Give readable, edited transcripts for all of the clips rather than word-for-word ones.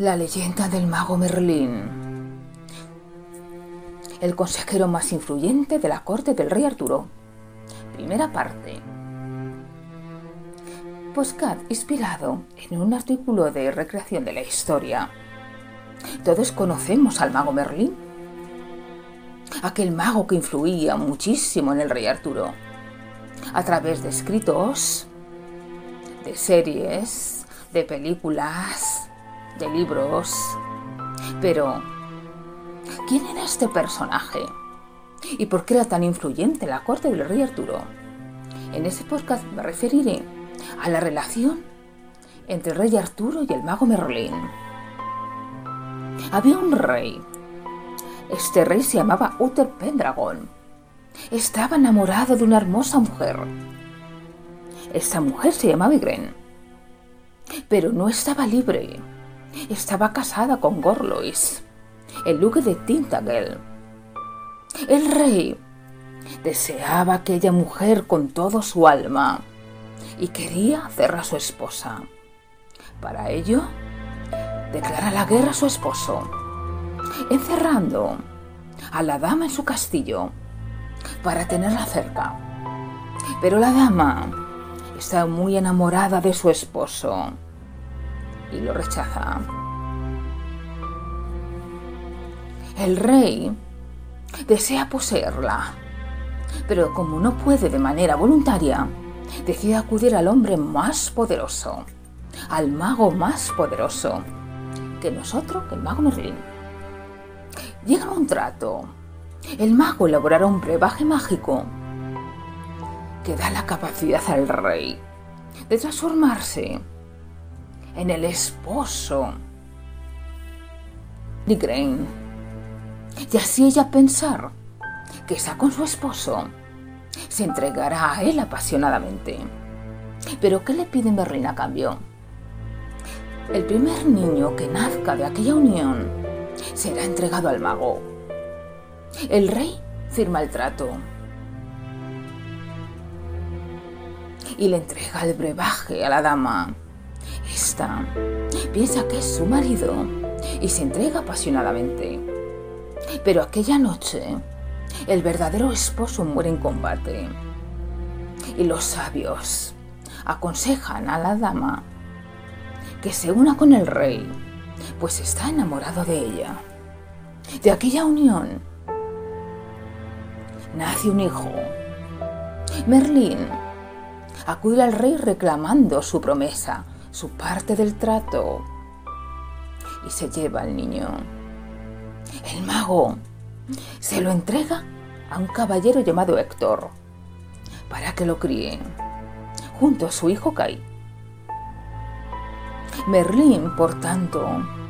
La leyenda del mago Merlín, el consejero más influyente de la corte del rey Arturo. Primera parte. Podcast inspirado en un artículo de recreación de la historia. Todos conocemos al mago Merlín, aquel mago que influía muchísimo en el rey Arturo, a través de escritos, de series, de películas, de libros. Pero, ¿quién era este personaje? ¿Y por qué era tan influyente en la corte del rey Arturo? En este podcast me referiré a la relación entre el rey Arturo y el mago Merlín. Había un rey. Este rey se llamaba Uther Pendragon. Estaba enamorado de una hermosa mujer. Esta mujer se llamaba Igraine, pero no estaba libre. Estaba casada con Gorlois, el duque de Tintagel. El rey deseaba a aquella mujer con todo su alma y quería hacerla a su esposa. Para ello, declara la guerra a su esposo, encerrando a la dama en su castillo para tenerla cerca. Pero la dama está muy enamorada de su esposo y lo rechaza. El rey desea poseerla, pero como no puede de manera voluntaria, decide acudir al hombre más poderoso, al mago más poderoso, que no es otro que el mago Merlín. Llegan a un trato. El mago elaborará un brebaje mágico que da la capacidad al rey de transformarse en el esposo de Igraine, y así ella pensar que está con su esposo, se entregará a él apasionadamente. ¿Pero qué le pide Merlín a cambio? El primer niño que nazca de aquella unión será entregado al mago. El rey firma el trato y le entrega el brebaje a la dama. Esta piensa que es su marido y se entrega apasionadamente. Pero aquella noche, el verdadero esposo muere en combate. Y los sabios aconsejan a la dama que se una con el rey, pues está enamorado de ella. De aquella unión nace un hijo. Merlín acude al rey reclamando su promesa, su parte del trato, y se lleva al niño. El mago se lo entrega a un caballero llamado Héctor para que lo críe junto a su hijo Kai. Merlín, por tanto,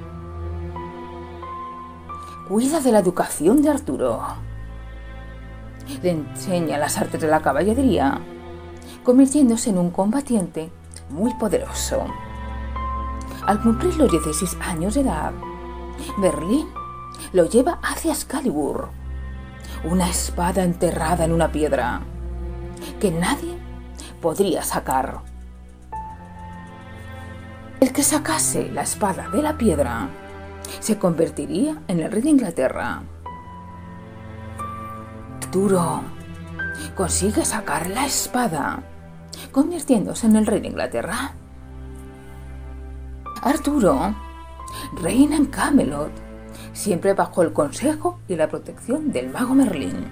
cuida de la educación de Arturo. Le enseña las artes de la caballería, convirtiéndose en un combatiente muy poderoso. Al cumplir los 16 años de edad, Merlín lo lleva hacia Excalibur, una espada enterrada en una piedra que nadie podría sacar. El que sacase la espada de la piedra se convertiría en el rey de Inglaterra. Arturo consigue sacar la espada, convirtiéndose en el rey de Inglaterra. Arturo reina en Camelot, siempre bajo el consejo y la protección del mago Merlín.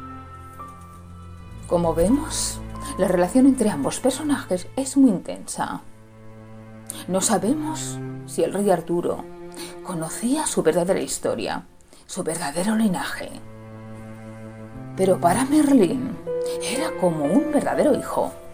Como vemos, la relación entre ambos personajes es muy intensa. No sabemos si el rey Arturo conocía su verdadera historia, su verdadero linaje. Pero para Merlín era como un verdadero hijo.